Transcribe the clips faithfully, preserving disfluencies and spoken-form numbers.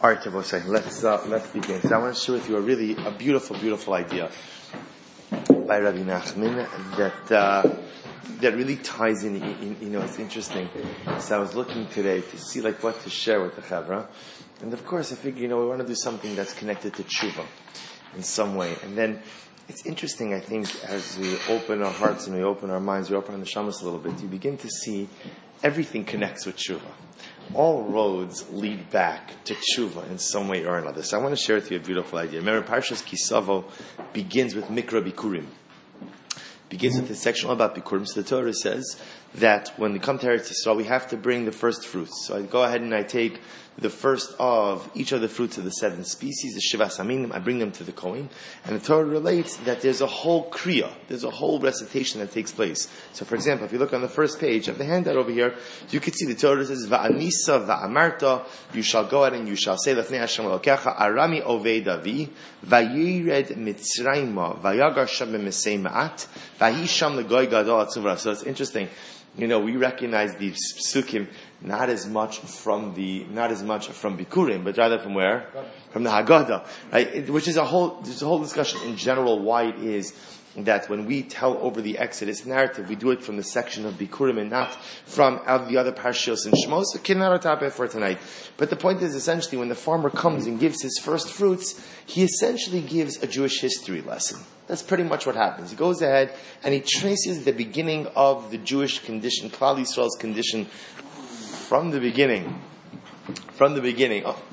All right, Tabosai, let's uh, let's begin. So I want to share with you a really a beautiful, beautiful idea by Rabbi Nachman that uh, that really ties in, in. You know, it's interesting. So I was looking today to see like what to share with the Chavra, and of course I figured, you know, we want to do something that's connected to tshuva in some way. And then it's interesting, I think, as we open our hearts and we open our minds, we open our neshamas a little bit, you begin to see everything connects with tshuva. All roads lead back to tshuva in some way or another. So I want to share with you a beautiful idea. Remember, Parshas Kisavo begins with Mikra Bikurim. Begins with the section all about Bikurim. So the Torah says that when we come to Eretz Yisrael, we have to bring the first fruits. So I go ahead and I take the first of each of the fruits of the seven species, the Shiva Saminim, I bring them to the Kohen. And the Torah relates that there's a whole Kriya, there's a whole recitation that takes place. So for example, if you look on the first page of the handout over here, you can see the Torah says, Va'anisa va'amarta, you shall go out and you shall say, Lefnei Hashem Elokecha, Arami ovei Davi, Vayired Mitzrayma, Vayagar Shem B'mesei Ma'at, Vahisham L'goy Gadol Atzuvra. So it's interesting. You know, we recognize these psukim not as much from the, not as much from Bikurim, but rather from where? From the Haggadah, right? It, which is a whole, there's a whole discussion in general why it is that when we tell over the Exodus narrative, we do it from the section of Bikurim and not from out of the other Parshios and Shmos. So, okay, not our topic for tonight. But the point is essentially when the farmer comes and gives his first fruits, he essentially gives a Jewish history lesson. That's pretty much what happens. He goes ahead and he traces the beginning of the Jewish condition, Klal Yisrael's condition, from the beginning. From the beginning. Oh.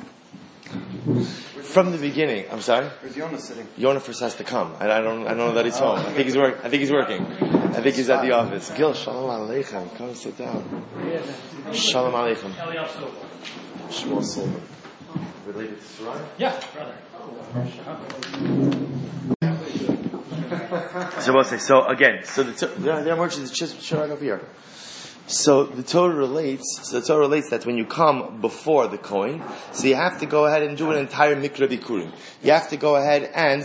From the beginning. I'm sorry? Where's Yonah sitting? Yonah first has to come. I, I don't I don't know that he's home. I think he's work I think he's working. I think he's at the office. Gil, Shalom Aleichem. Come sit down. Shalom Aleichem. Shmuel Silver. Related to Sarai? Yeah, brother. So we'll say, so again, so the there there are merchants just right over here. So the Torah relates, so the Torah relates that when you come before the Kohen, so you have to go ahead and do an entire Mikra Bikurim. You have to go ahead and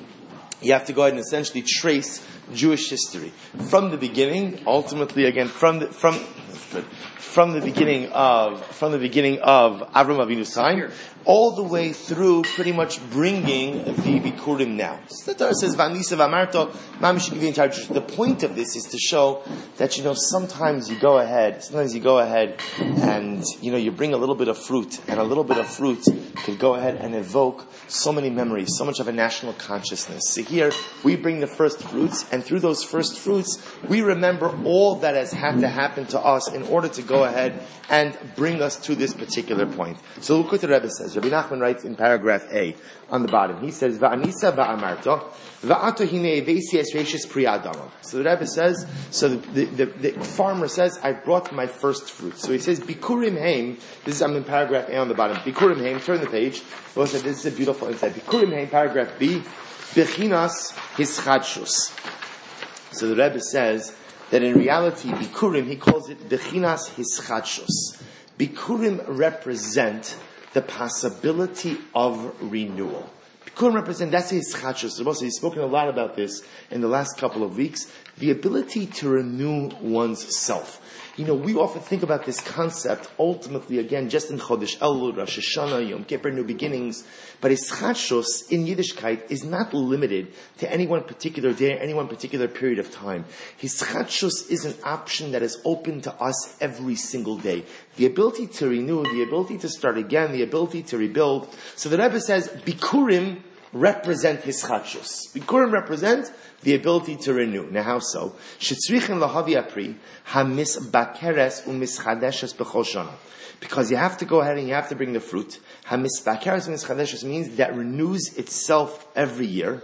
you have to go ahead and essentially trace Jewish history from the beginning, ultimately again from the from that's good, from the beginning of from the beginning of Avram Avinu's time, all the way through pretty much bringing the Bikurim now. So the Torah says, V'anisa v'amarto, mamish give the entire Jewish. The point of this is to show that, you know, sometimes you go ahead, sometimes you go ahead and, you know, you bring a little bit of fruit, and a little bit of fruit could go ahead and evoke so many memories, so much of a national consciousness. So here, we bring the first fruits, and through those first fruits, we remember all that has had to happen to us in order to go ahead and bring us to this particular point. So look what the Rebbe says. Rabbi Nachman writes in paragraph A on the bottom. He says, "Va'anisa va'amarto, va'ato hine evesi es reishis pri adama." So the Rebbe says, so the, the, the, the farmer says, "I brought my first fruit." So he says, "Bikurim heim." This is I'm in paragraph A on the bottom. Bikurim heim. Turn the page. Listen, this is a beautiful insight. Bikurim heim. Paragraph B. Bechinas hischadshus. So the Rebbe says that in reality, Bikurim, he calls it Bechinas hischadshus. Bikurim represent the possibility of renewal. Bikurim represent, that's his chadshus. He's spoken a lot about this in the last couple of weeks. The ability to renew one's self. You know, we often think about this concept ultimately, again, just in Chodesh Elul, Rosh Hashanah, Yom Kippur, New Beginnings. But his chadshus in Yiddishkeit is not limited to any one particular day, any one particular period of time. His chadshus is an option that is open to us every single day. The ability to renew, the ability to start again, the ability to rebuild. So the Rebbe says, Bikurim represent his chadshus. Bikurim represent the ability to renew. Now how so? Shetzrichen lahavi apri hamis bakeres umischadeshes b'chol shana. Because you have to go ahead and you have to bring the fruit. Hamis bakeres umischadeshes means that renews itself every year.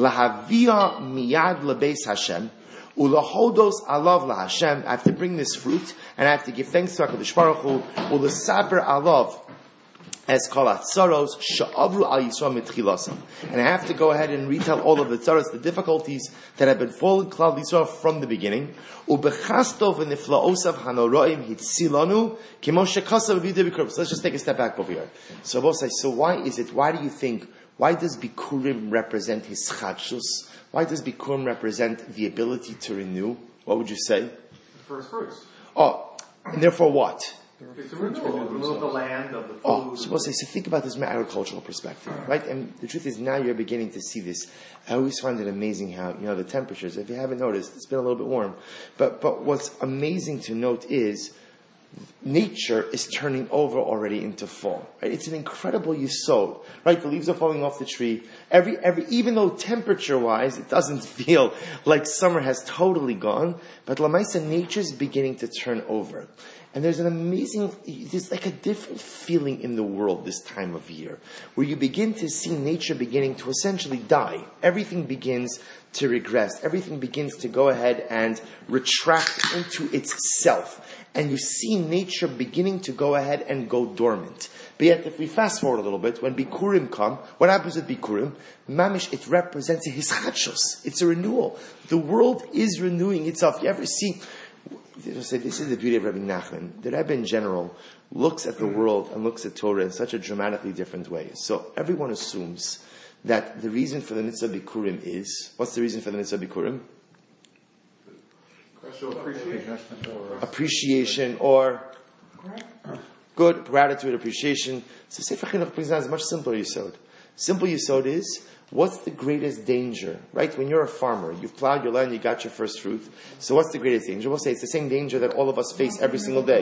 Lahavia miyad lebeis Hashem. Ulahodos alav laHashem. I have to bring this fruit and I have to give thanks to HaKadosh Baruch Hu. Ulasaber alav. As kolat tzaros she'avru al Yisrael mitchilasam, and I have to go ahead and retell all of the tzaros, the difficulties that have been falling Klal Yisrael from the beginning. Ubechastov v'niflaosav hanoroim hitzilanu kimo shekasav v'videi bikurim. So let's just take a step back over here. So both say, so why is it? Why do you think? Why does Bikurim represent his chadshus? Why does Bikurim represent the ability to renew? What would you say? First fruits. Oh, and therefore what? It's a renewal, renewal of the land, of the food. Oh, so we'll say, so think about this from an agricultural perspective, right? And the truth is, now you're beginning to see this. I always find it amazing how, you know, the temperatures, if you haven't noticed, it's been a little bit warm. But, but what's amazing to note is, nature is turning over already into fall, right? It's an incredible yisod, right? The leaves are falling off the tree. Every, every, even though temperature-wise, it doesn't feel like summer has totally gone, but Lamaisa, nature is beginning to turn over. And there's an amazing, there's like a different feeling in the world this time of year, where you begin to see nature beginning to essentially die. Everything begins to regress. Everything begins to go ahead and retract into itself. And you see nature beginning to go ahead and go dormant. But yet, if we fast forward a little bit, when Bikurim come, what happens with Bikurim? Mamish, it represents a hischachos. It's a renewal. The world is renewing itself. You ever see... Say, this is the beauty of Rabbi Nachman. The Rebbe in general looks at the world and looks at Torah in such a dramatically different way. So everyone assumes that the reason for the mitzvah Bikurim is, what's the reason for the mitzvah Bikurim? Appreciation. Appreciation or good, gratitude, appreciation. So Sefer Chinuch brings down a much simpler yisod. Simple yisod is, what's the greatest danger, right? When you're a farmer, you've plowed your land, you got your first fruit. So what's the greatest danger? We'll say it's the same danger that all of us face every single day.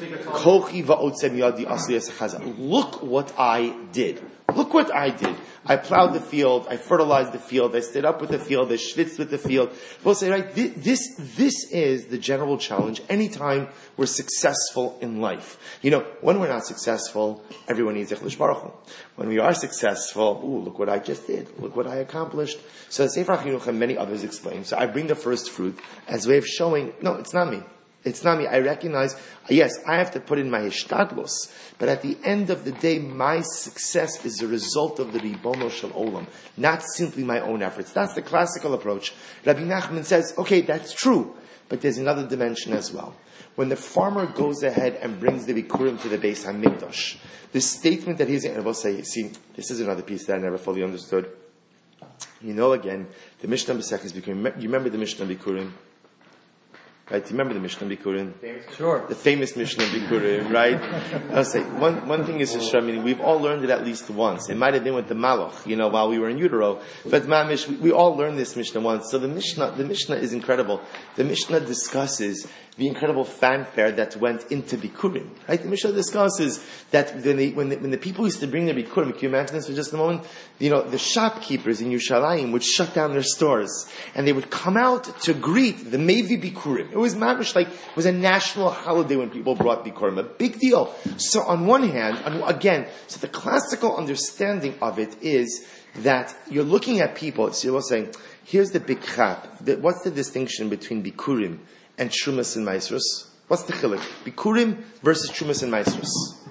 Look what I did. Look what I did. I plowed the field, I fertilized the field, I stood up with the field, I schwitzed with the field. We'll say, right, this, this is the general challenge anytime we're successful in life. You know, when we're not successful, everyone needs Echlish Baruch Hu. When we are successful, ooh, look what I just did, look what I accomplished. So the Sefer HaChinuch and many others explain. So I bring the first fruit as a way of showing, no, it's not me. It's not me. I recognize, yes, I have to put in my hishtadlus, but at the end of the day, my success is a result of the Ribono Shel Olam, not simply my own efforts. That's the classical approach. Rabbi Nachman says, okay, that's true, but there's another dimension as well. When the farmer goes ahead and brings the Bikurim to the Beis HaMikdash, the statement that he's going to say, see, this is another piece that I never fully understood. You know, again, the Mishnah B'Sechus Bikurim, you remember the Mishnah Bikurim? Right, do you remember the Mishnah Bikurim? Sure. The famous Mishnah Bikurim, right? I'll say, one, one thing is, I mean, we've all learned it at least once. It might have been with the Malach, you know, while we were in utero. But Mamish, we, we all learned this Mishnah once. So the Mishnah, the Mishnah is incredible. The Mishnah discusses the incredible fanfare that went into Bikurim, right? The Mishnah discusses that when, they, when, the, when the people used to bring their Bikurim, can you imagine this for just a moment? You know, the shopkeepers in Yerushalayim would shut down their stores, and they would come out to greet the Mevi Bikurim. It was mamish like, it was a national holiday when people brought Bikurim, a big deal. So on one hand, again, so the classical understanding of it is that you're looking at people, so you're saying, here's the big chap, what's the distinction between Bikurim and Trumas and Maasros? What's the chiluk? Bikurim versus Trumas and Maasros.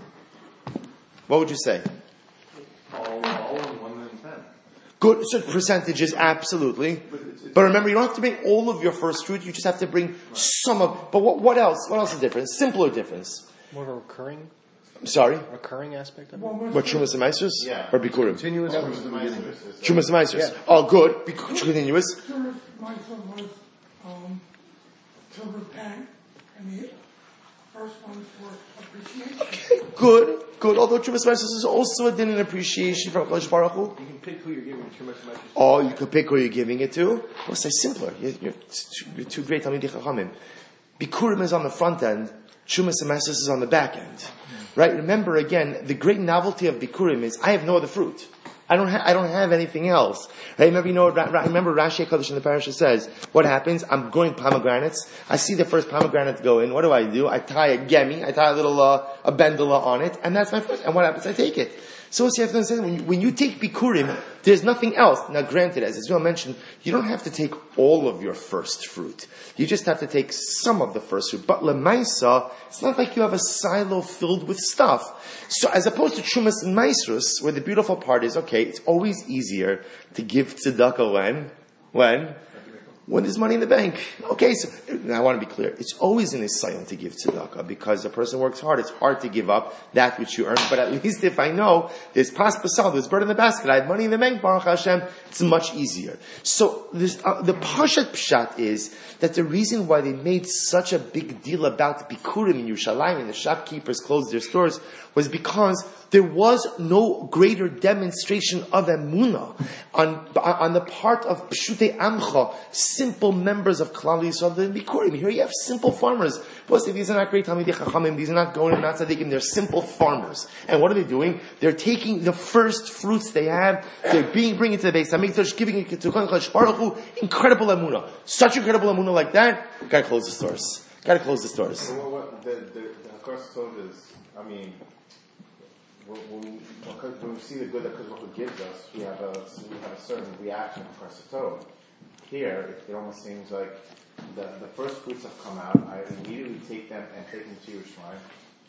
What would you say? All, all in one and ten. Good, so percentages, absolutely. But, it's, it's, but remember, you don't have to bring all of your first fruit, you just have to bring right. some of, but what, what else? What else is different? Simpler difference. More of a recurring? I'm sorry? Recurring aspect of it? What, Trumas and Maasros? Yeah. Or Bikurim? Continuous. Trumas and Maasros. Trumas and Maasros. Yeah. Oh, good. Continuous. Trumas Maasros was um, silver pen, and the first one for appreciation. Okay, good, good. Although Trumas Maasros is also a din in appreciation from HaKadosh Baruch Hu. You can pick who you're giving Trumas Maasros. Oh, you can pick who you're giving it to. Well, say simpler. You're, you're, you're too great. Talmidei Chachamim. Bikurim is on the front end. Trumas and Maasros is on the back end. Right? Remember again, the great novelty of Bikurim is I have no other fruit. I don't have, I don't have anything else. Right? Remember, you know, remember Rashi HaKadosh in the parasha says, what happens? I'm growing pomegranates. I see the first pomegranate go in. What do I do? I tie a gemi, I tie a little, uh, a bendula on it, and that's my first. And what happens? I take it. So you have to understand, when you, when you take Bikurim, there's nothing else. Now granted, as Israel mentioned, you don't have to take all of your first fruit. You just have to take some of the first fruit. But Lemaisa, it's not like you have a silo filled with stuff. So as opposed to Trumas and Maasros, where the beautiful part is, okay, it's always easier to give tzedakah when? When? When there's money in the bank. Okay, so now I want to be clear. It's always an asylum to give tzedakah because a person works hard. It's hard to give up that which you earn. But at least if I know there's pas pasal, there's bird in the basket, I have money in the bank, Baruch Hashem, it's much easier. So this, uh, the Parshat Pshat is that the reason why they made such a big deal about Bikurim in Yerushalayim and the shopkeepers closed their stores was because there was no greater demonstration of emunah on, on the part of Pshutei Amcha, simple members of Klal Yisrael than Bikurim. Here you have simple farmers. Plus, these are not great Talmidei Chachamim, these are not going and not tzaddikim, they're simple farmers. And what are they doing? They're taking the first fruits they have, they're being bringing it to the Beis HaMikdash, giving it to Kodesh Baruch Hu. Incredible emunah. Such incredible emunah like that, gotta close the stores. Gotta close the stors. So what, what, the, the, the Hakaras Tov is, I mean, when, when, when we see the good that Kodesh gives us, we have a we have a certain reaction to Hakaras Tov. Here, it, it almost seems like the the first fruits have come out. I immediately take them and take them to Yerushalayim.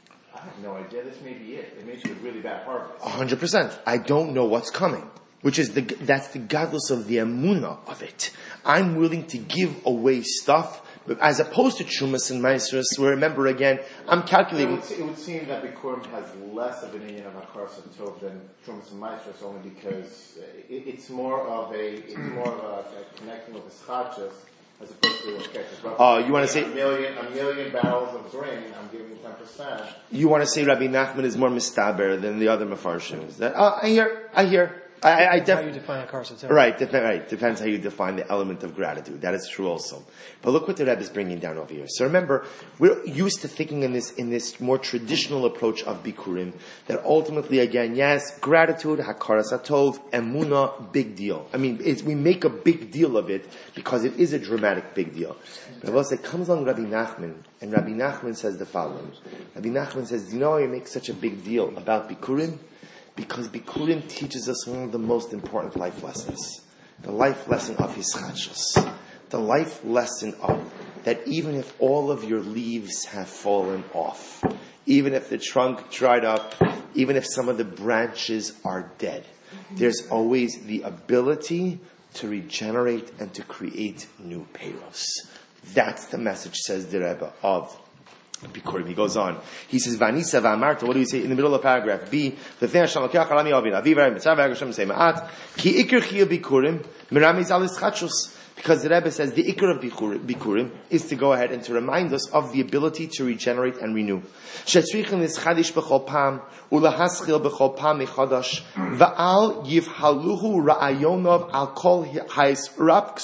I have no idea. This may be it. It may be a really bad harvest. A hundred percent. I don't know what's coming. Which is the that's the godless of the emunah of it. I'm willing to give away stuff. But as opposed to Trumas and Maestros, where remember again, I'm calculating. It would, it would seem that Bikurim has less of an opinion of Hakaras Tov than Trumas and Maestros, only because it, it's more of a it's more of a, a connecting with the schachas as opposed to okay. Oh, you want to say a million a million barrels of grain? I'm giving ten percent. You want to say Rabbi Nachman is more mistaber than the other Mefarshim? Is that? Oh, I hear. I hear. I, I, I def- how you define Hakaras Tov. Right, def- right. Depends how you define the element of gratitude. That is true also. But look what the Rebbe is bringing down over here. So remember, we're used to thinking in this in this more traditional approach of Bikurim that ultimately, again, yes, gratitude, Hakaras Tov, Emunah, big deal. I mean, it's, we make a big deal of it because it is a dramatic big deal. But also, it comes along Rabbi Nachman, and Rabbi Nachman says the following. Rabbi Nachman says, do you know why you make such a big deal about Bikurim? Because Bikurim teaches us one of the most important life lessons. The life lesson of Hischachos. The life lesson of that even if all of your leaves have fallen off, even if the trunk dried up, even if some of the branches are dead, there's always the ability to regenerate and to create new payros. That's the message, says the Rebbe, of Bikurim. He goes on. He says, "Vanisa v'amarta." What do we say in the middle of paragraph B? The thing Hashem lokach alami avin avivar mitzvah Hashem say ma'at ki ikar chiyuv Bikurim miramiz al ischachos. Because the Rebbe says the ikar of Bikurim is to go ahead and to remind us of the ability to regenerate and renew. Shetzrichen nischadish b'chol pam ulahaschil b'chol pam mechadash va'al yivhaluhu ra'ayonov al kol ha'israps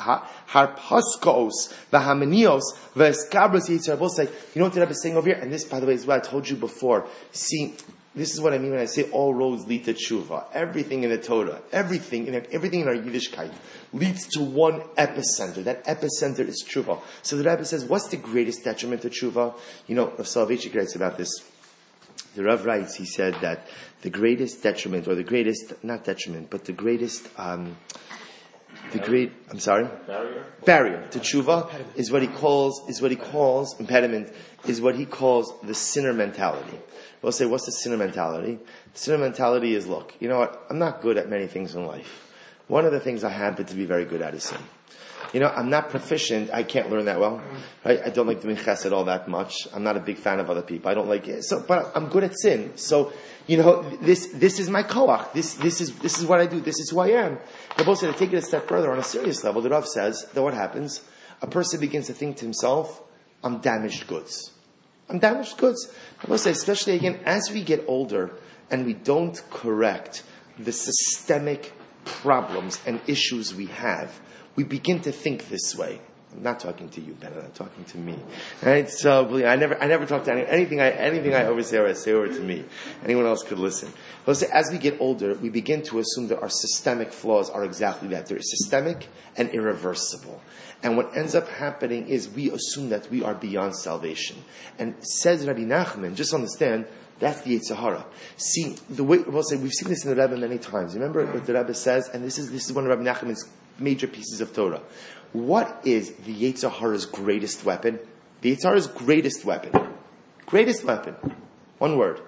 harpaskos v'hamanios v'eskabros yitzarabos. You know what the Rebbe is saying over here? And this, by the way, is what I told you before. See, this is what I mean when I say all roads lead to tshuva. Everything in the Torah, everything in everything in our Yiddishkeit leads to one epicenter. That epicenter is tshuva. So the Rebbe says, what's the greatest detriment to tshuva? You know, Rav Soloveitchik writes about this. The Rav writes, he said that the greatest detriment, or the greatest, not detriment, but the greatest, um, the great, I'm sorry? Barrier? Barrier to tshuva is what he calls, is what he calls, impediment, is what he calls the sinner mentality. We'll say, what's the sinner mentality? The sinner mentality is, look, you know what? I'm not good at many things in life. One of the things I happen to be very good at is sin. You know, I'm not proficient. I can't learn that well. Right? I don't like doing chesed all that much. I'm not a big fan of other people. I don't like it. So, but I'm good at sin. So, you know, this this is my koach. This this is this is what I do. This is who I am. But also to take it a step further on a serious level, the Rav says that what happens? A person begins to think to himself, I'm damaged goods. I'm damaged goods. I will say, especially again, as we get older and we don't correct the systemic problems and issues we have, we begin to think this way. I'm not talking to you, Ben. I'm talking to me. Right? So, believe, I never, I never talk to any, anything. I, anything I always say, or I say over to me. Anyone else could listen. But say, as we get older, we begin to assume that our systemic flaws are exactly that. They're systemic and irreversible. And what ends up happening is we assume that we are beyond salvation. And says Rabbi Nachman, just understand, that's the Yetzer Hara. See, the way, we'll say, we've seen this in the Rebbe many times. Remember what the Rebbe says? And this is, this is one of Rabbi Nachman's major pieces of Torah. What is the Yetzer Hara's greatest weapon? The Yetzer Hara's greatest weapon. Greatest weapon. One word.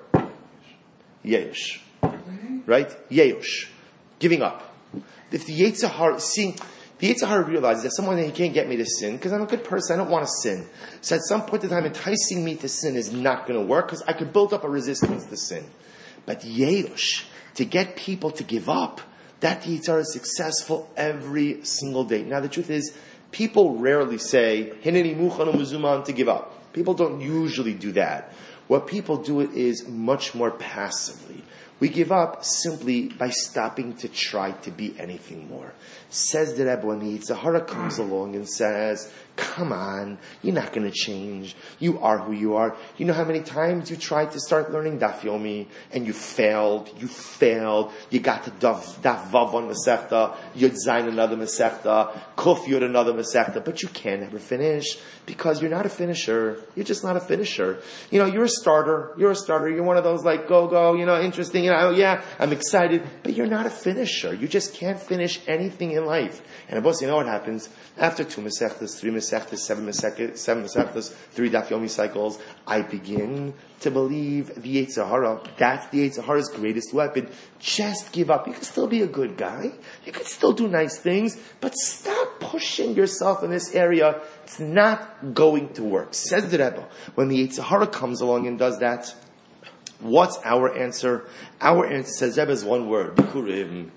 Yeush. Right? Yeush. Giving up. If the Yetzer Hara, see, The Yetzer Hara realizes that someone he can't get me to sin because I'm a good person. I don't want to sin. So at some point in time, enticing me to sin is not going to work because I could build up a resistance to sin. But Yerush, to get people to give up, that Yetzer Hara is successful every single day. Now the truth is, people rarely say, Hineni muchanu muzuman, to give up. People don't usually do that. What people do it is much more passively. We give up simply by stopping to try to be anything more. Says the Rebbe when the Yetzer Hara comes along and says, come on, you're not going to change. You are who you are. You know how many times you tried to start learning Daf Yomi and you failed, you failed, you got to Daf, daf Vav on Masechta, Yud Zayin another Masechta, Kuf Yud another Masechta, but you can't ever finish because you're not a finisher. You're just not a finisher. You know, you're a starter. You're a starter. You're one of those like, go, go, you know, interesting, you know, yeah, I'm excited, but you're not a finisher. You just can't finish anything in life. And of course, you know what happens? After two Masechtas, three Masechtas, seven Masechtas, seven Masechtas, three Daf Yomi cycles, I begin to believe the Yetzer Hara. That's the Yetzer Hara's greatest weapon. Just give up. You can still be a good guy. You can still do nice things, but stop pushing yourself in this area. It's not going to work. Says the Rebbe, when the Yetzer Hara comes along and does that, what's our answer? Our answer, says Rebbe, is one word, Bikurim.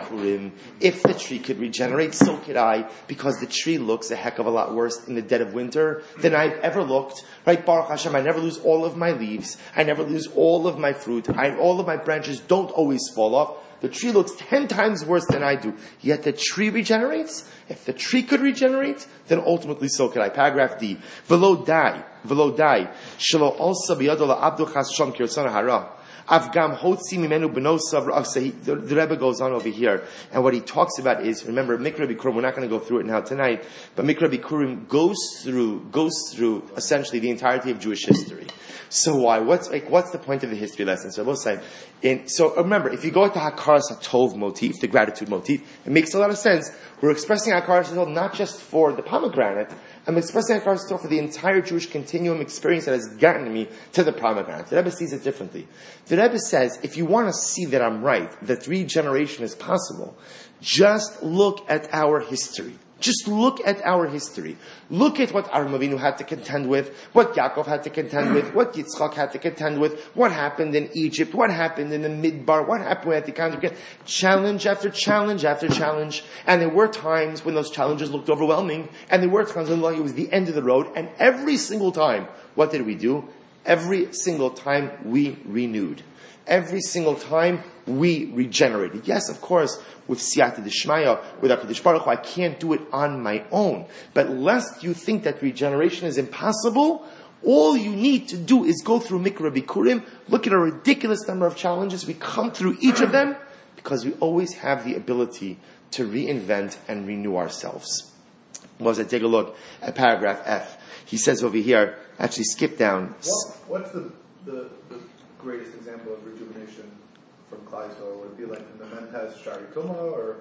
If the tree could regenerate, so could I, because the tree looks a heck of a lot worse in the dead of winter than I've ever looked. Right, Baruch Hashem, I never lose all of my leaves. I never lose all of my fruit. I, all of my branches don't always fall off. The tree looks ten times worse than I do. Yet the tree regenerates. If the tree could regenerate, then ultimately so could I. Paragraph D. Velo dai. Velo dai. Shelo also biyado la'abdu chasham kirtzana hara. Avgam hotzi mimenu benosav. The Rebbe goes on over here, and what he talks about is, remember, Mikra Bikurim, we're not going to go through it now tonight, but Mikra Bikurim goes through, goes through essentially the entirety of Jewish history. So why? What's like? What's the point of the history lesson? So we'll say, in, so remember, if you go to Hakaras HaTov motif, the gratitude motif, it makes a lot of sense. We're expressing Hakaras HaTov not just for the pomegranate. I'm expressing Hakaras HaTov for the entire Jewish continuum experience that has gotten me to the pomegranate. The Rebbe sees it differently. The Rebbe says, if you want to see that I'm right, that regeneration is possible, just look at our history. Just look at our history. Look at what Avram Avinu had to contend with, what Yaakov had to contend with, what Yitzchak had to contend with, what happened in Egypt, what happened in the Midbar, what happened at the counter. Challenge after challenge after challenge. And there were times when those challenges looked overwhelming, and there were times when it was the end of the road, and every single time, what did we do? Every single time we renewed. Every single time we regenerated. Yes, of course, with Siyata Dishmaya, with HaKadosh Baruch Hu, I can't do it on my own. But lest you think that regeneration is impossible, all you need to do is go through Mikra Bikurim, look at a ridiculous number of challenges, we come through each of them, because we always have the ability to reinvent and renew ourselves. Well, as I take a look at paragraph F, he says over here, actually skip down. What, what's the, the, the greatest example of rejuvenation from Klal Yisrael? Would it be like in the Mentes Shari Tuma, or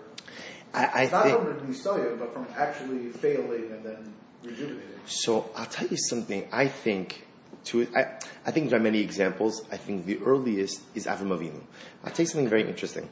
I, I not think, from Nisoya, but from actually failing and then rejuvenating? So I'll tell you something. I think to I, I think there are many examples. I think the earliest is Avram Avinu. I'll tell you something very interesting.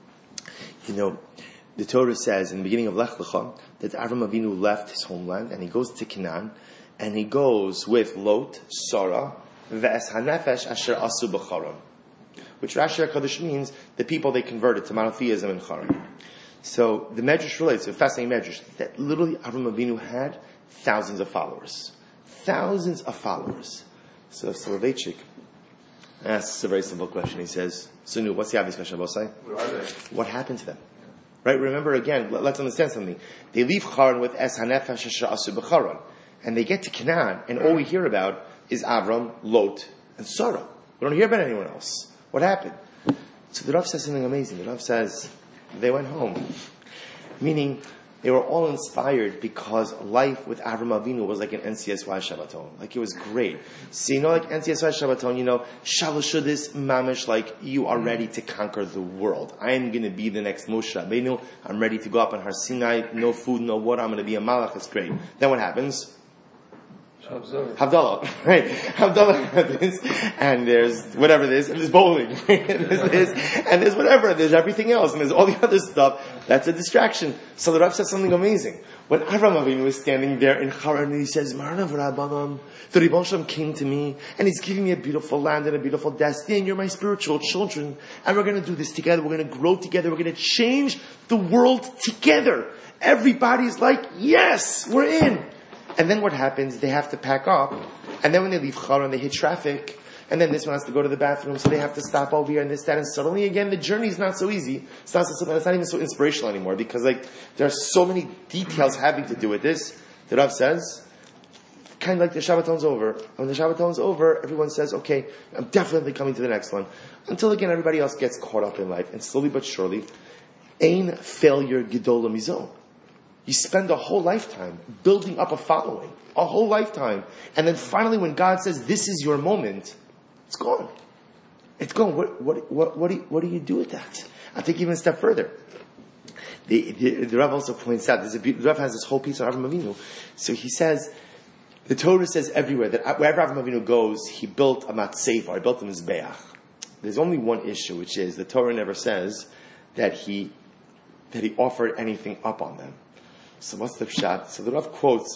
You know, the Torah says in the beginning of Lech Lecha that Avram Avinu left his homeland and he goes to Canaan, and he goes with Lot, Sarah, Ve'es HaNefesh Asher Asu B'Charan, which Rashi HaKadosh means the people they converted to monotheism in Charan. So the Medrash relates, a fascinating Medrash, that literally Avram Avinu had thousands of followers. Thousands of followers. So Soloveitchik asks a very simple question. He says, Sunu, what's the obvious question about say? What happened to them? Right? Remember again, let's understand something. They leave Charan with Es HaNefesh Asher Asu B'Charan, and they get to Canaan, and all we hear about is Avram, Lot, and Sarah. We don't hear about anyone else. What happened? So the Rav says something amazing. The Rav says they went home. Meaning, they were all inspired because life with Avram Avinu was like an N C S Y Shabbaton. Like, it was great. So, you know, like N C S Y Shabbaton, you know, Shalashudis Mamish, like, you are ready to conquer the world. I am going to be the next Moshe Rabbeinu. I'm ready to go up on Har Sinai. No food, no water. I'm going to be a Malach. It's great. Then what happens? Havdalah, right? Havdalah happens, and there's whatever it is, and there's bowling, and there's this, and there's whatever, and there's everything else, and there's all the other stuff. That's a distraction. So the Rav says something amazing. When Avraham Avinu was standing there in Haran, and he says, "Maranav Rabbanon, the Ribbon Shalom came to me, and he's giving me a beautiful land and a beautiful destiny, and you're my spiritual children, and we're going to do this together. We're going to grow together. We're going to change the world together." Everybody's like, "Yes, we're in." And then what happens? They have to pack up, and then when they leave Haran, they hit traffic, and then this one has to go to the bathroom, so they have to stop over here and this, that, and suddenly again the journey is not so easy. It's not, so, it's not even so inspirational anymore because like there are so many details having to do with this. The Rav says, kind of like the Shabbaton's over. When the Shabbaton's over, everyone says, "Okay, I'm definitely coming to the next one." Until again everybody else gets caught up in life, and slowly but surely, ein failure gedola mizo. You spend a whole lifetime building up a following, a whole lifetime, and then finally, when God says, "This is your moment," it's gone. It's gone. What what what what do you, what do you do with that? I'll take even a step further. The the, the Rav also points out there's a the Rav has this whole piece on Avraham Avinu. So he says the Torah says everywhere that wherever Avraham Avinu goes, he built a matzefa, he built a mizbeach. There's only one issue, which is the Torah never says that he that he offered anything up on them. So what's the pshat? So the Rav quotes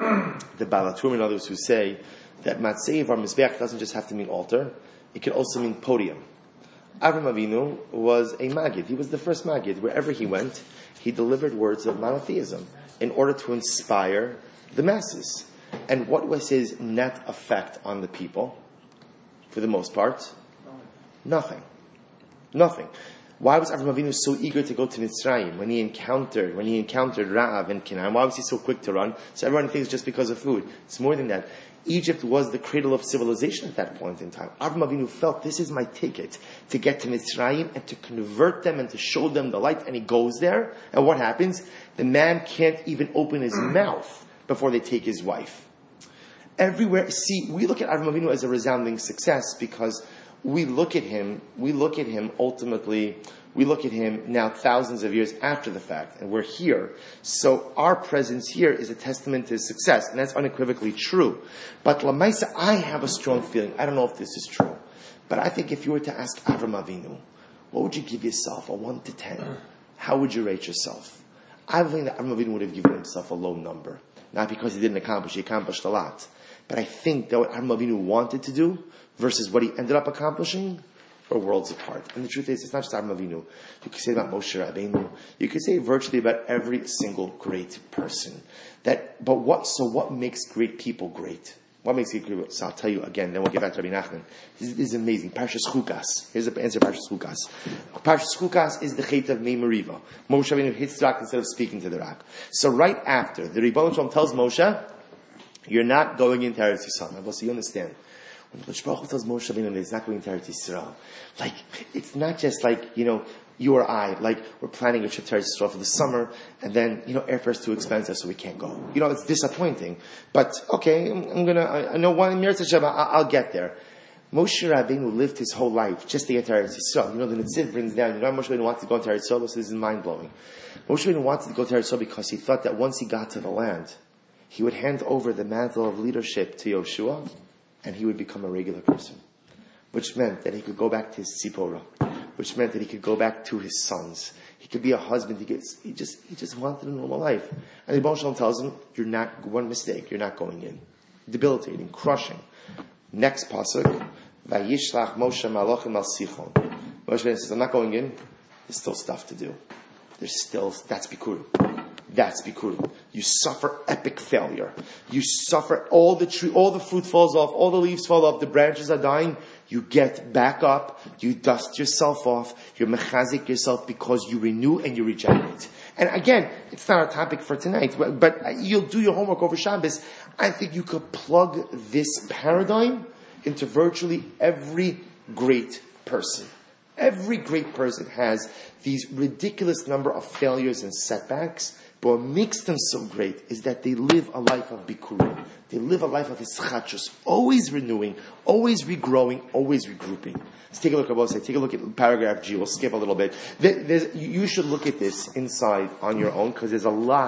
the Baal HaTurim and others who say that Matzeiv or Mizbeach doesn't just have to mean altar, it can also mean podium. Avraham Avinu was a Maggid. He was the first Maggid. Wherever he went, he delivered words of monotheism in order to inspire the masses. And what was his net effect on the people? For the most part, nothing. Nothing. Why was Avraham Avinu so eager to go to Mitzrayim when he encountered when he encountered Ra'av and Canaan? Why was he so quick to run? So everyone thinks just because of food. It's more than that. Egypt was the cradle of civilization at that point in time. Avraham Avinu felt this is my ticket to get to Mitzrayim and to convert them and to show them the light. And he goes there, and what happens? The man can't even open his mouth before they take his wife. Everywhere, see, we look at Avraham Avinu as a resounding success because we look at him, we look at him ultimately, we look at him now thousands of years after the fact, and we're here. So our presence here is a testament to his success, and that's unequivocally true. But Lamaisa, I have a strong feeling, I don't know if this is true, but I think if you were to ask Avraham Avinu, what would you give yourself, a one to ten? How would you rate yourself? I think that Avraham Avinu would have given himself a low number. Not because he didn't accomplish, he accomplished a lot. But I think that what Avraham Avinu wanted to do versus what he ended up accomplishing are worlds apart. And the truth is, it's not just Avraham Avinu. You could say about Moshe Rabbeinu. You could say virtually about every single great person. That, but what? So what makes great people great? What makes it great? So I'll tell you again. Then we'll get back to Rabbi Nachman. This, this is amazing. Parshas Chukas. Here's the answer. Parshas Chukas. Parshas Chukas is the Chet of Mei Meriva. Moshe Rabbeinu hits the rock instead of speaking to the rock. So right after the Ribono Shel Olam tells Moshe, "You're not going into Eretz Yisrael." So you understand. When the Baruch Hu tells Moshe Rabbeinu that he's not going to Eretz Yisrael, like, it's not just like, you know, you or I, like, we're planning a trip to Eretz Yisrael for the summer, and then, you know, airfare's too expensive, so we can't go. You know, it's disappointing. But, okay, I'm, I'm gonna, I, I know one, Mir Hashem, I'll, I'll get there. Moshe Rabbeinu lived his whole life just to get to Eretz Yisrael. You know, the Netziv brings down, you know, Moshe Rabbeinu wanted to go to Eretz Yisrael, so this is mind-blowing. Moshe Rabbeinu wanted to go to Eretz Yisrael because he thought that once he got to the land, he would hand over the mantle of leadership to Yoshua, and he would become a regular person. Which meant that he could go back to his Tzipora. Which meant that he could go back to his sons. He could be a husband. He gets, he just, he just wanted a normal life. And the Ribono Shel Olam tells him, you're not, one mistake, you're not going in. Debilitating, crushing. Next pasuk, Vayishlach Moshe Malachim al Sichon. Moshe says, I'm not going in. There's still stuff to do. There's still, that's Bikurim. That's Bikurim. You suffer epic failure. You suffer, all the tree, all the fruit falls off, all the leaves fall off, the branches are dying. You get back up, you dust yourself off, you mechazik yourself because you renew and you regenerate. And again, it's not our topic for tonight, but, but you'll do your homework over Shabbos. I think you could plug this paradigm into virtually every great person. Every great person has these ridiculous number of failures and setbacks. But what makes them so great is that they live a life of bikurim. They live a life of ischachus, always renewing, always regrowing, always regrouping. Let's take a look at what I say. Take a look at paragraph G. We'll skip a little bit. There's, you should look at this inside on your own because there's a lot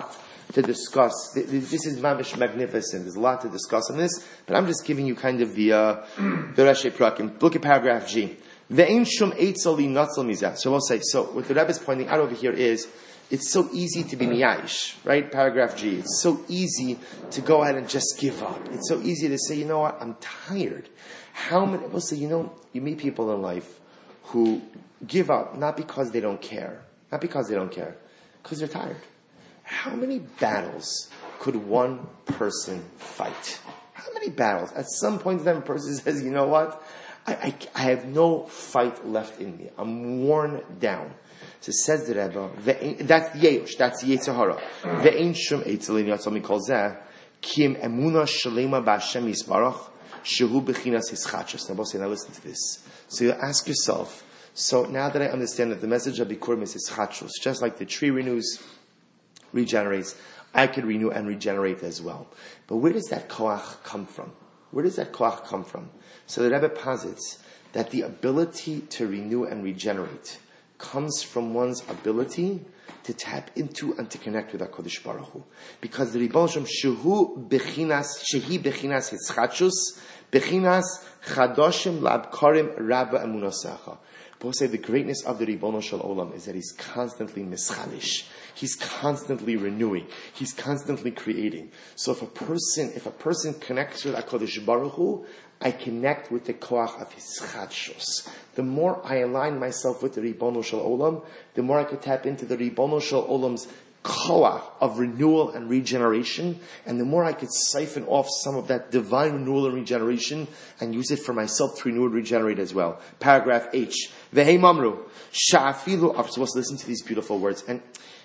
to discuss. This is mamish magnificent. There's a lot to discuss on this, but I'm just giving you kind of the uh, the Rashi Prakim. Look at paragraph G. Ve'ein shum eitzel li natzal mizah. So we'll say, so what the Rebbe is pointing out over here is, it's so easy to be miyash, right? Paragraph G. It's so easy to go ahead and just give up. It's so easy to say, you know what, I'm tired. How many, we'll say, you know, you meet people in life who give up not because they don't care, not because they don't care, because they're tired. How many battles could one person fight? How many battles? At some point in time, a person says, you know what, I, I, I have no fight left in me. I'm worn down. So says the Rebbe, that's Yeush, that's Yetzer Hara. Ve'ein shum eitzel li natzal mikol zeh, ki im emuna shalema b'Hashem yisbarach, shehu b'chinas hischachos. Now, both say, now listen to this. So you ask yourself, so now that I understand that the message of Bikurim is hischachos, just like the tree renews, regenerates, I could renew and regenerate as well. But where does that koach come from? Where does that koach come from? So the Rebbe posits that the ability to renew and regenerate comes from one's ability to tap into and to connect with HaKadosh Baruch Hu. Because the Ribbon Shem Shehu Bechinas, Shehi Bechinas Hitzchachus, Bechinas Chadoshim Labkarim Rabba Emunasacha. Both say the greatness of the Ribono Shel Olam is that he's constantly mischalish. He's constantly renewing. He's constantly creating. So if a person, if a person connects with HaKadosh Baruch Hu, I connect with the koach of his chadshos. The more I align myself with the Ribono Shel Olam, the more I could tap into the Ribono Shel Olam's koach of renewal and regeneration, and the more I could siphon off some of that divine renewal and regeneration and use it for myself to renew and regenerate as well. Paragraph H. Vehei mamru sha'afilu. I'm supposed to listen to these beautiful words, and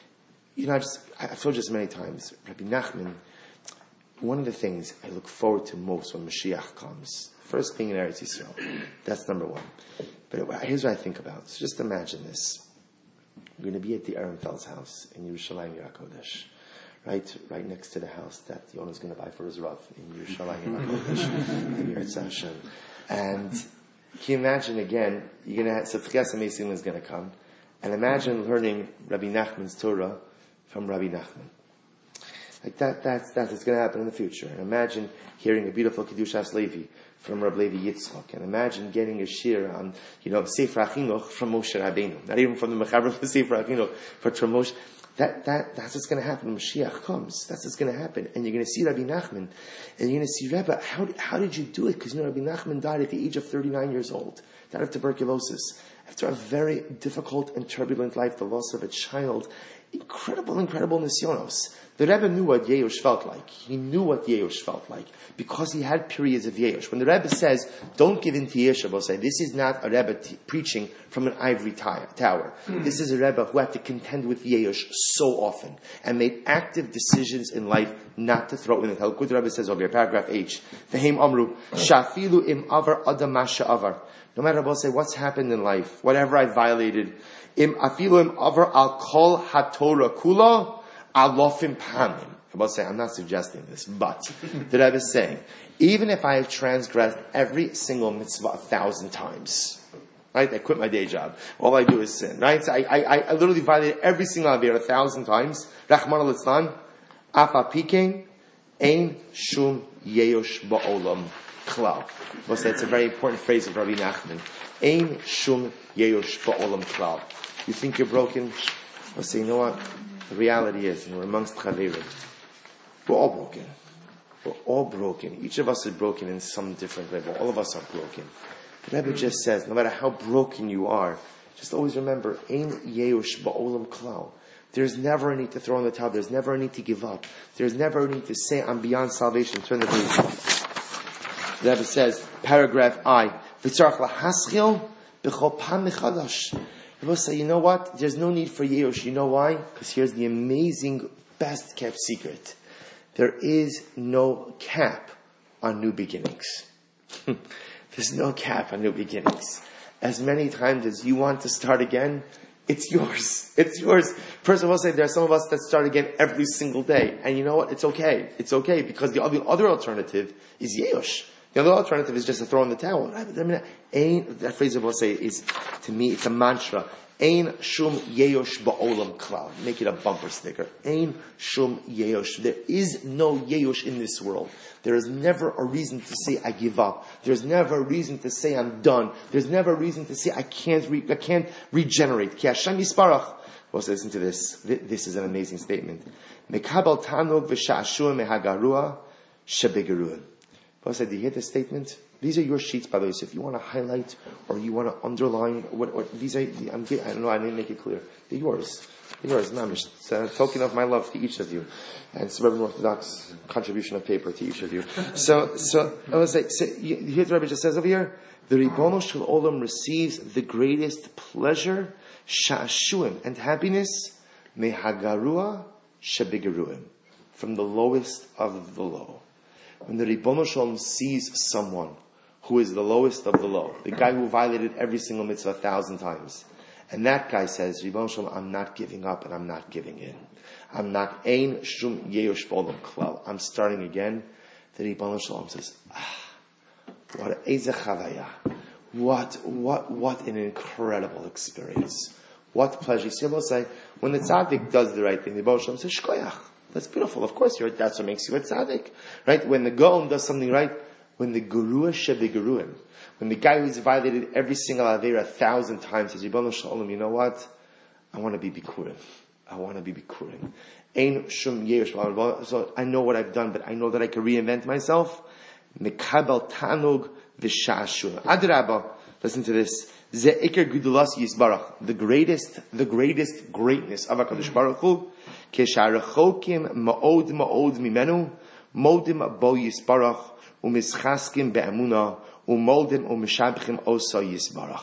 you know, I just, I've told you this many times. Rabbi Nachman, one of the things I look forward to most when Mashiach comes, first being in Eretz Yisrael, that's number one. But here's what I think about. So just imagine this. We're going to be at the Ehrenfeld's house in Yerushalayim Yerakodesh, right? Right next to the house that Yona's going to buy for his Rav in Yerushalayim Yerakodesh, in Yeretz Hashem. And can you imagine again, you're going to have, so Tchias HaMeisim is going to come, and imagine learning Rabbi Nachman's Torah from Rabbi Nachman. Like that, that's, that's what's going to happen in the future. And imagine hearing a beautiful Kedushas Levi from Rabbi Levi Yitzchak. And imagine getting a shir on, you know, Sefer HaChinuch from Moshe Rabbeinu. Not even from the Mechaber of the Sefer HaChinuch, but from Moshe. That, that, that's what's going to happen when Mashiach comes. That's what's going to happen. And you're going to see Rabbi Nachman. And you're going to see, Rebbe, how, how did you do it? Because, you know, Rabbi Nachman died at the age of thirty-nine years old. Died of tuberculosis. After a very difficult and turbulent life, the loss of a child. Incredible, incredible nisyonos. The Rebbe knew what Yeush felt like. He knew what Yeush felt like because he had periods of Yeush. When the Rebbe says, don't give in to Yeush, we'll say, this is not a Rebbe t- preaching from an ivory t- tower. Mm. This is a Rebbe who had to contend with Yeush so often and made active decisions in life not to throw in the Talmud. The Rebbe says over here, paragraph H, V'heim amru, shafilu im avar adam masha avar. No matter what, say, what's happened in life, whatever I violated, im afilu im avar al kol haTorah kula, alofim pamim. I'm about to say, I'm not suggesting this, but the Rebbe is saying, even if I have transgressed every single mitzvah a thousand times, right? I quit my day job. All I do is sin, right? So I, I, I literally violated every single avir a thousand times. Rachman al-Itzlan, afa pikein, ein shum yeyosh ba'olam klal. Well, that's a very important phrase of Rabbi Nachman. Ein shum yeyosh ba'olam klal. You think you're broken? Well, say, you know what? The reality is, and we're amongst Chaverim, we're all broken. We're all broken. Each of us is broken in some different way, but all of us are broken. The Rebbe just says, no matter how broken you are, just always remember, Ein Yeush Ba'olam Klal. There's never a need to throw in the towel. There's never a need to give up. There's never a need to say, I'm beyond salvation. Turn the page. The Rebbe says, paragraph I, V'tzarach lahaschil b'chol pam mechadash. People say, you know what? There's no need for Yeush. You know why? Because here's the amazing, best kept secret. There is no cap on new beginnings. There's no cap on new beginnings. As many times as you want to start again, it's yours. It's yours. First of all, say there are some of us that start again every single day. And you know what? It's okay. It's okay because the other alternative is Yeush. The other alternative is just to throw in the towel. I mean, that phrase I will say is, to me, it's a mantra. Ein shum yeyosh ba'olam klal. Make it a bumper sticker. Ein shum yeyosh. There is no yeyosh in this world. There is never a reason to say I give up. There's never a reason to say I'm done. There's never a reason to say I can't re- I can't regenerate. Ki Hashem yisparach. Also listen to this. This is an amazing statement. Mekabel tanug v'sha'ashua mehagarua shebegeruim. Also, do you hear this statement? These are your sheets, by the way. So if you want to highlight or you want to underline, what, what these are, I'm, I don't know. I didn't make it clear. They're yours. They're yours. Mamish. It's a token of my love to each of you, and it's Suburban Orthodox contribution of paper to each of you. So, so I was like, so you, you hear what the Rebbe just says over here. The Ribono Shel Olam receives the greatest pleasure, sha'ashuim, and happiness, mehagarua shebegeruim, from the lowest of the low. When the Ribono Shel Olam sees someone who is the lowest of the low, the guy who violated every single mitzvah a thousand times, and that guy says, Ribono Shel Olam, I'm not giving up and I'm not giving in. I'm not ein shum yeyosh b'olam klal. I'm starting again. The Ribono Shel Olam says, ah, what eze chavaya. What, what, what an incredible experience. What pleasure. See, I say, when the tzaddik does the right thing, the Ribono Shel Olam says, shkoyach. That's beautiful. Of course, you're, that's what makes you a tzaddik. Right? When the Gaon does something right, when the Gurua shebegeruim, when the guy who's violated every single Aveira a thousand times says, Ribono Shel Olam, you know what? I want to be bikurim. I want to be bikurim. Ein shum yesh. So I know what I've done, but I know that I can reinvent myself. Mekabel tanug v'sha'ashun. Adrabah. Listen to this. Ze iker gudulas yisbarach. The greatest, the greatest greatness of HaKadosh Baruch Hu. Kesharechokim ma'od ma'od mimenu. Modim bo yisbarach. Umischaskim be'amuna. Umoldim umishabchim osa yisbarach.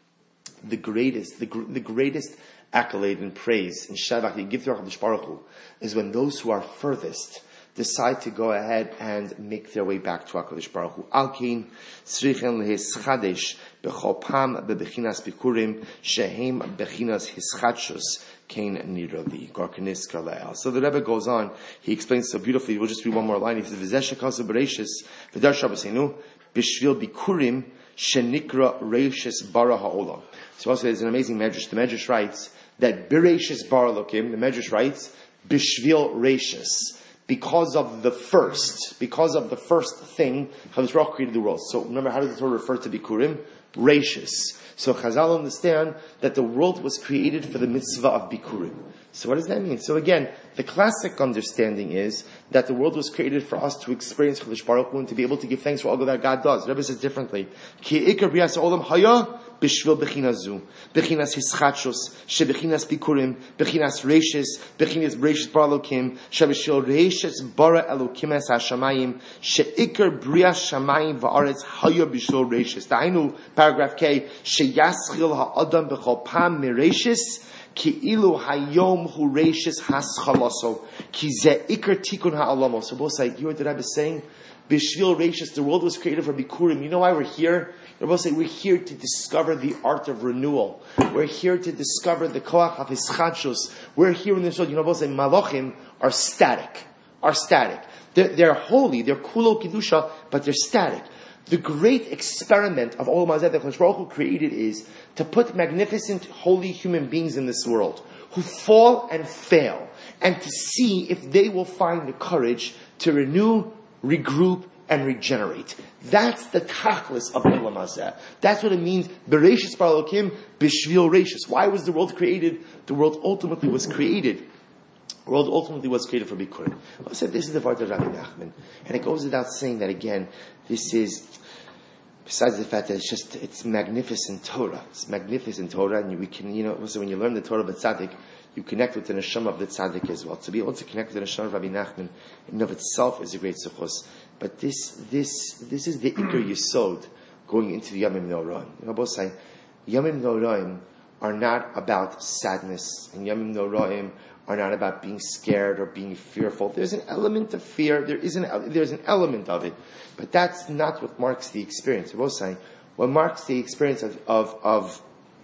The greatest, the, the greatest accolade and praise and shabach you give to HaKadosh Baruch Hu is when those who are furthest decide to go ahead and make their way back to HaKadosh Baruch Hu. Alkein tzrichen lehischadesh b'chol pam bebechinas bikurim shehem bechinas hischadshus kein niravi gorkanis karleal. So the Rebbe goes on. He explains so beautifully. We'll just read one more line. He says, "V'zeh shekasa bereishis v'dar shabbosenu b'shvil bikurim shenikra reishis bara ha'olam." So also there's an amazing medrash. The medrash writes that Bereishis bara Elokim, the medrash writes, Bishvil Reishis, because of the first, because of the first thing, HaKadosh Baruch Hu created the world. So remember, how does the Torah refer to Bikurim? Reishis. So Chazal understand that the world was created for the mitzvah of Bikurim. So what does that mean? So again, the classic understanding is that the world was created for us to experience HaKadosh Baruch Hu and to be able to give thanks for all that God does. The Rebbe says differently. Ki ikar b'yas olam haya b'shvil b'chinas zu, b'chinas hischatshus, she'b'chinas bikurim, b'chinas reishis, b'chinas reishis bara Elokim, she'b'shvil reishis bara Elokim es hashamayim, she'ikar b'rias shamayim v'aretz haya b'shvil reishis. Da'inu, paragraph K, she'yaschil ha'adam b'chol pam mireishis, ki ilu hayom hu reishis haschalaso, ki ze ikar tikun ha'alamo. So both say, you heard the Rebbe saying, b'shvil reishis, the world was created for bikurim. You know why we're here? They're both saying we're here to discover the art of renewal. We're here to discover the koach of hischadshus. We're here in this world. You know, both saying malachim are static, are static. They're, they're holy, they're kulo kedusha, but they're static. The great experiment of Olam Hazeh that HaKadosh Baruch Hu created is to put magnificent, holy human beings in this world who fall and fail, and to see if they will find the courage to renew, regroup, and regenerate. That's the tachlis of Olam Hazeh. That's what it means. Bereishis bara Elokim, b'shvil reishis. Why was the world created? The world ultimately was created. The world ultimately was created for Bikurim. I said this is the Vart of Rabbi Nachman, and it goes without saying that again. This is, besides the fact that it's just it's magnificent Torah. It's magnificent Torah, and we can you know so when you learn the Torah of the tzaddik, you connect with the neshama of the tzaddik as well. To be able to connect with the neshama of Rabbi Nachman in and of itself is a great suchos. But this, this, this is the Iker Yesod going into the Yamim Noraim. You know, both say, Yamim Noraim are not about sadness, and Yamim Noraim are not about being scared or being fearful. There's an element of fear. There is an, there's an element of it, but that's not what marks the experience. We're both saying, what marks the experience of, of, of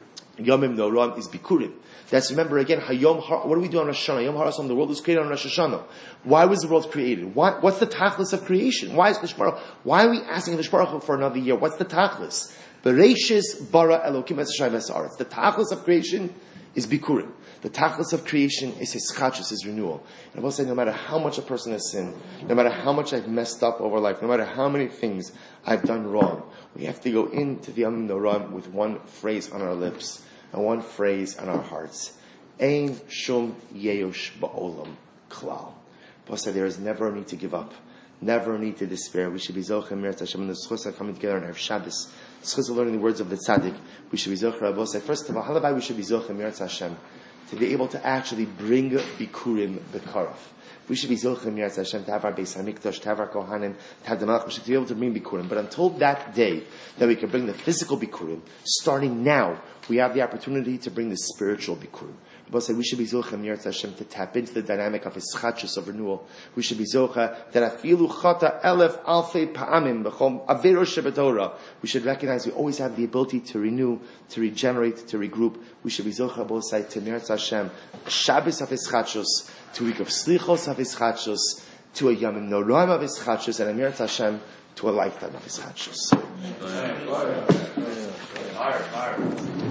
Yamim Noraim is Bikurim. That's, remember again, Hayom Har, what do we do on Rosh Hashanah? Yom HaRasom, the world was created on Rosh Hashanah. Why was the world created? Why, what's the tachlis of creation? Why is HaKadosh Baruch Hu, why are we asking HaKadosh Baruch Hu for another year? What's the tachlis? Bereishis bara Elokim es Hashem es haaretz. The tachlis of creation is bikurim. The tachlis of creation is hischachus, is renewal. And I will say, no matter how much a person has sinned, no matter how much I've messed up over life, no matter how many things I've done wrong, we have to go into the Yom Noram with one phrase on our lips and one phrase on our hearts. Ein shum yeyosh ba'olam klal. Paul said there is never a need to give up, never a need to despair. We should be zocheh meretz Hashem, and the schus are coming together on Erev Shabbos. Schus are learning the words of the tzaddik. We should be zocheh. Rabbi said, first of all, halabai we should be zocheh meretz Hashem, to be able to actually bring bikurim bekaraf. We should be zocheh meretz Hashem, to have our Beis Hamikdash, to have our Kohanim, to have the Malach. We should be able to bring bikurim. But until that day that we can bring the physical bikurim, starting now, we have the opportunity to bring the spiritual bikurim. Rabbi said we should be zocheh meretz Hashem, to tap into the dynamic of hischachus, of renewal. We should be zocheh that afilu chata elef alfei pa'amim b'chom avero shebetorah. We should recognize we always have the ability to renew, to regenerate, to regroup. We should be zocheh both sides to meretz Hashem, Shabbos of hischachus, to a week of slichos of hischachus, to a yamim noraim of hischachus, and a meretz Hashem to a lifetime of hischachus.